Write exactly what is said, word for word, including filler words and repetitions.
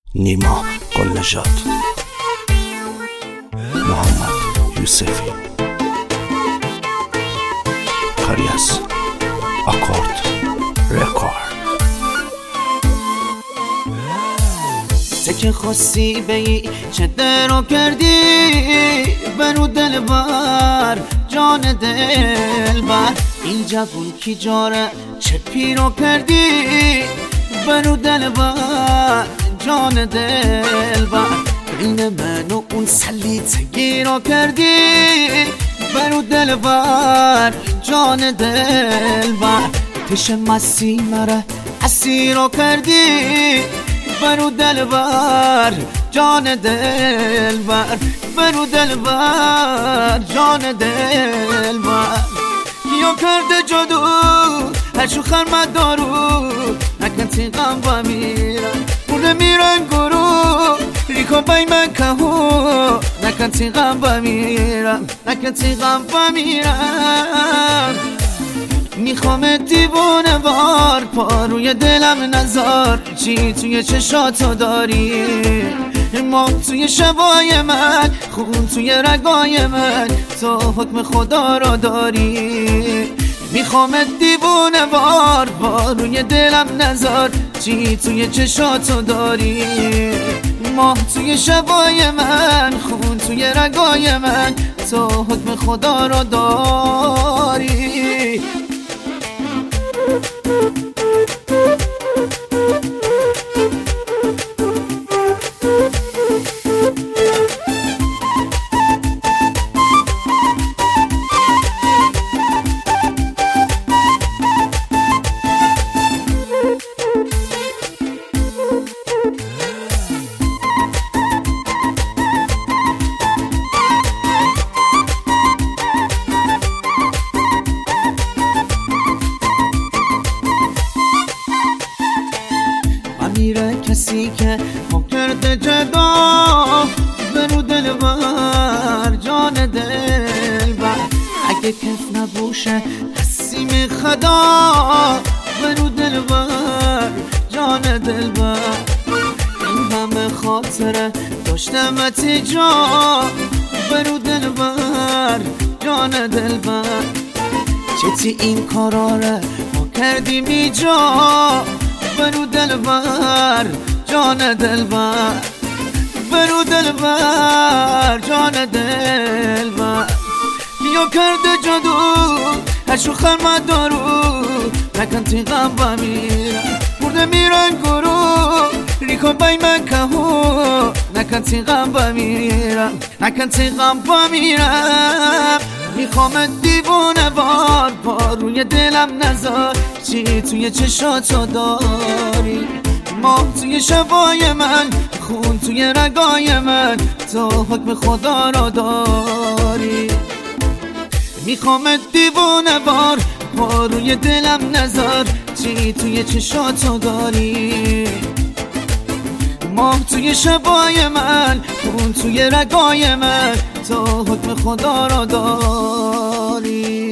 نیما گلنژاد، محمد یوسفی، کاری از آکورد رکورد. چه خواستی بی چه درو کردی برو دلبر جان دلبر، این جوون کی جاره چه پیرو کردی برو دلبر جان دلبر، این من و اون سلیتگی رو کردی برو دلبر جان دلبر، تش مسی مره اسیر رو کردی برو دلبر جان دلبر، برو دلبر جان دلبر. کیو کرده جادو هر شو خرمت دارو نکن تیغم با میرم برده میرن گروه ریکو بای من کهو نکن تیغم با میرم نکن تیغم با میرم. میخوام دیوونه وار پاروی دلم نزار، چی توی چشاتو داری ما توی شبای من، خون توی رگای من، تو حکم خدا رو داری. میخوام دیوونه وار پاروی دلم نزار، چی توی چشاتو داری ما توی شبای من، خون توی رگای من، تو حکم خدا رو داری. میره کسی که ما کرده جدا برو دلبر جان دلبر، اگه کف نبوشه حسیم خدا برو دلبر جان دلبر. این همه خاطره داشتمت جا برو دلبر جان دلبر، چتی این کاراره ما کردیم ایجا برو دلبر جان دلبر، برو دلبر جان دلبر. کیو کرده جادو هر شو خرمت دارو نکن تیغم با میرم برده میرن گروه ریکو بای من کهو نکن تیغم با میرم نکن تیغم با میرم. میخوام دیوونه وار پاروی دلم نزار، چی توی چشاتو داری ما توی شبای من، خون توی رگای من، تو حکم خدا رو داری. میخوام دیوونه وار پاروی دلم نزار، چی توی چشاتو داری ما توی شبای من، خون توی رگای من، تو حکم خدا رو داری.